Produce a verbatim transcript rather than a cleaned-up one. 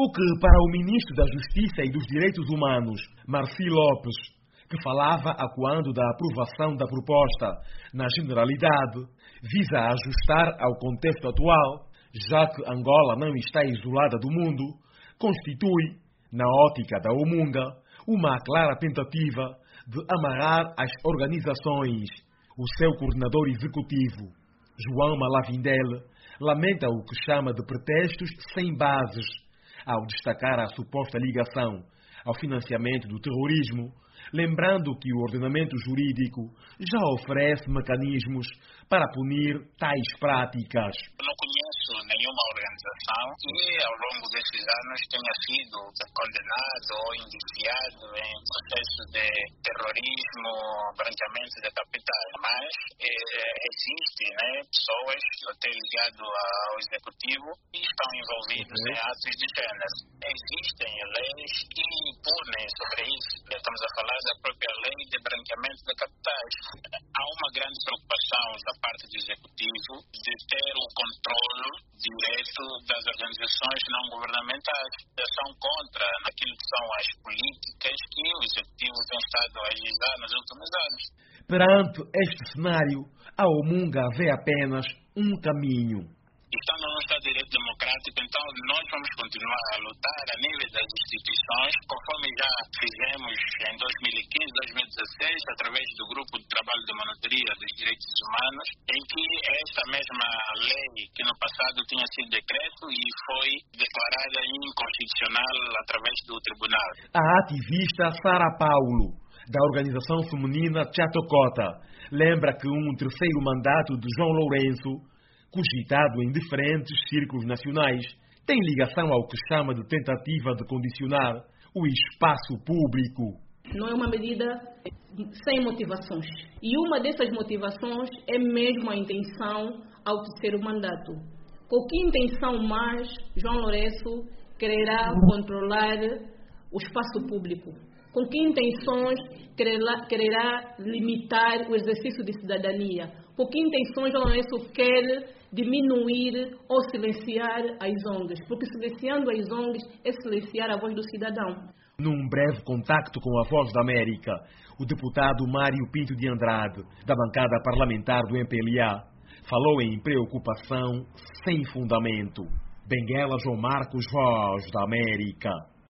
O que, para o ministro da Justiça e dos Direitos Humanos, Marci Lopes, que falava acuando da aprovação da proposta na generalidade, visa ajustar ao contexto atual, já que Angola não está isolada do mundo, constitui, na ótica da Omunga, uma clara tentativa de amarrar as organizações. O seu coordenador executivo, João Malavindele, lamenta o que chama de pretextos sem bases, ao destacar a suposta ligação ao financiamento do terrorismo, lembrando que o ordenamento jurídico já oferece mecanismos para punir tais práticas. Não conheço nenhuma organização que ao longo desses anos tenha sido condenado ou indiciado em processo de terrorismo, branqueamento de capitais, mas eh, existem né, pessoas até ligadas ao executivo que estão envolvidos uhum. em atos de gênero. Existem leis que punem sobre isso. Estamos a falar da própria lei de branqueamento de capitais. Há uma grande preocupação da parte do executivo de ter o controle direto das organizações não governamentais. São contra naquilo que são as políticas que o executivo tem estado a agilizar nos últimos anos. Perante este cenário, a Omunga vê apenas um caminho. Estando no Estado de Direito Democrático, então nós vamos continuar a lutar a nível das instituições, conforme já fizemos em dois mil e quinze, dois mil e dezesseis, através do Grupo de Trabalho de Monitoria dos Direitos Humanos, em que esta mesma lei, que no passado tinha sido decreto e foi declarada inconstitucional através do Tribunal. A ativista Sara Paulo, da organização feminina Chatocota, lembra que um terceiro mandato de João Lourenço, cogitado em diferentes círculos nacionais, tem ligação ao que chama de tentativa de condicionar o espaço público. Não é uma medida sem motivações. E uma dessas motivações é mesmo a intenção ao terceiro mandato. Com que intenção mais João Lourenço quererá controlar o espaço público? Com que intenções quererá, quererá limitar o exercício de cidadania? Com que intenções João Lourenço quer diminuir ou silenciar as O N Gs? Porque silenciando as O N Gs é silenciar a voz do cidadão. Num breve contacto com a Voz da América, o deputado Mário Pinto de Andrade, da bancada parlamentar do M P L A, falou em preocupação sem fundamento. Benguela João Marcos, Voz da América.